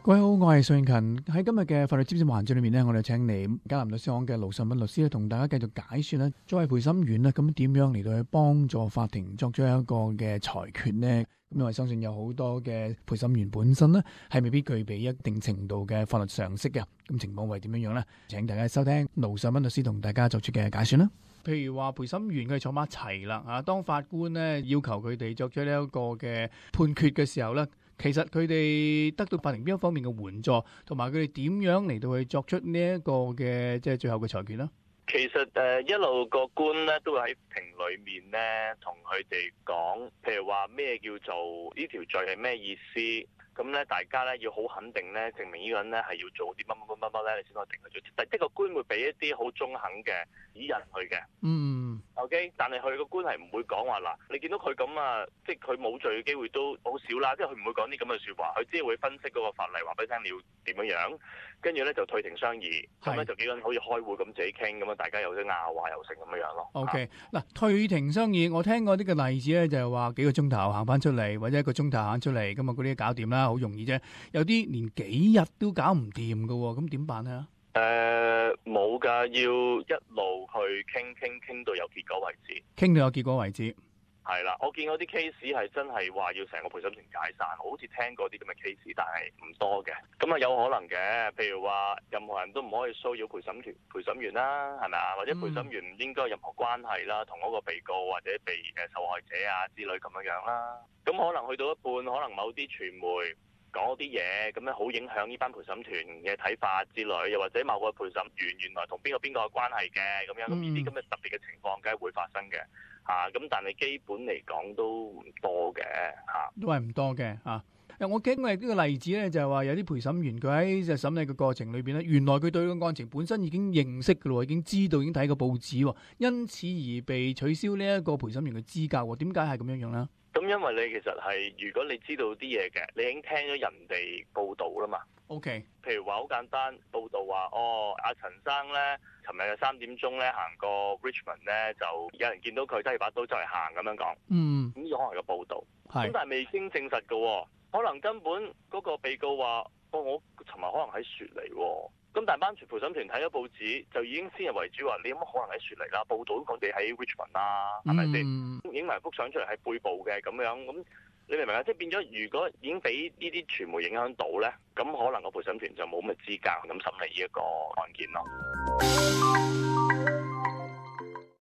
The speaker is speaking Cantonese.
各位好，我係邵慶勤。喺今日嘅法律知識環節裏面呢，我哋請嚟迦南律師行嘅盧尚敏律師咧，同大家繼續解說咧，作為陪審員咧，咁點樣嚟到去幫助法庭作出一個嘅裁決呢？咁因為相信有好多嘅陪審員本身呢，係未必具備一定程度嘅法律常識嘅。咁情況會點樣樣呢？請大家收聽盧尚敏律師同大家作出嘅解說啦。譬如話陪審員佢哋坐埋一齊啦，啊，當法官呢要求佢哋作出呢一個嘅判決嘅時候呢，其實佢哋得到法庭邊一方面嘅援助，同埋佢哋點樣嚟到去作出呢一個嘅即係最後嘅裁決呢？ 其實一路個官咧都會喺庭裏面咧同佢哋講，譬如話咩叫做呢條罪係咩意思，咁咧大家咧要好肯定咧，證明呢個人咧係要做啲乜乜乜乜乜咧，你先可以定佢罪。但係個官會俾一啲好中肯嘅指引佢嘅。OK， 但係佢個官係唔會講話嗱，你見到佢咁啊，即係佢冇罪嘅機會都好少啦，即係佢唔會講啲咁嘅説話，佢只係會分析嗰個法例，話俾你聽你要點樣樣，跟住咧就退庭商議，咁咧就幾個人好似開會咁自己傾咁啊，大家有啲拗話又成咁樣樣咯。 OK， 嗱，退庭商議，我聽過啲嘅例子咧，就係話幾個鐘頭行翻出嚟，或者一個鐘頭行出嚟，咁啊嗰啲搞掂啦，好容易啫。有啲連幾日都搞唔掂㗎喎，咁點辦咧？ 冇㗎，要一路去傾到有結果為止。 傾到有結果為止。 係啦，我見嗰啲 case 係真係話要成個陪審團解散，我好似聽過啲咁嘅 case，但係唔多嘅。咁啊有可能嘅，譬如話任何人都唔可以騷擾陪審員啦，係咪啊？或者陪審員唔應該有任何關係啦，同嗰個被告或者被受害者啊之類咁樣樣啦。咁可能去到一半，可能某啲傳媒講啲嘢，咁樣好影響呢班陪審團嘅睇法之類，又或者某個陪審員原來同邊個有關係嘅咁樣，咁呢啲咁嘅特別嘅情況，梗係會發生嘅嚇。咁但係基本嚟講都唔多嘅嚇， 都係唔多嘅嚇。我經過呢個例子咧，就係話有啲陪審員佢喺審理嘅過程裏邊咧，原來佢對個案情本身已經認識嘅咯，已經知道，已經睇過報紙喎，因此而被取消呢一個陪審員嘅資格喎。點解係咁樣樣咧？ 咁因為你其實係如果你知道啲嘢嘅，你已經聽咗人哋報道啦嘛。 OK， 譬如話好簡單，報道話阿陳生咧，尋日嘅3點鐘咧行過 Richmond 咧，就有人見到佢揸住把刀周圍行咁樣講。咁呢個可能係個報道，咁但係未經證實嘅，可能根本嗰個被告話，我尋日可能喺雪梨喎。咁但係班陪審團睇咗報紙，就已經先入為主話，你有乜可能喺雪梨啦？報道講你喺 Richmond 啦，係咪先？影埋幅相出嚟係背部嘅咁樣，咁你明唔明啊？即係變咗，如果已經俾呢啲傳媒影響到咧，咁可能個陪審團就冇乜資格咁審理呢一個案件咯。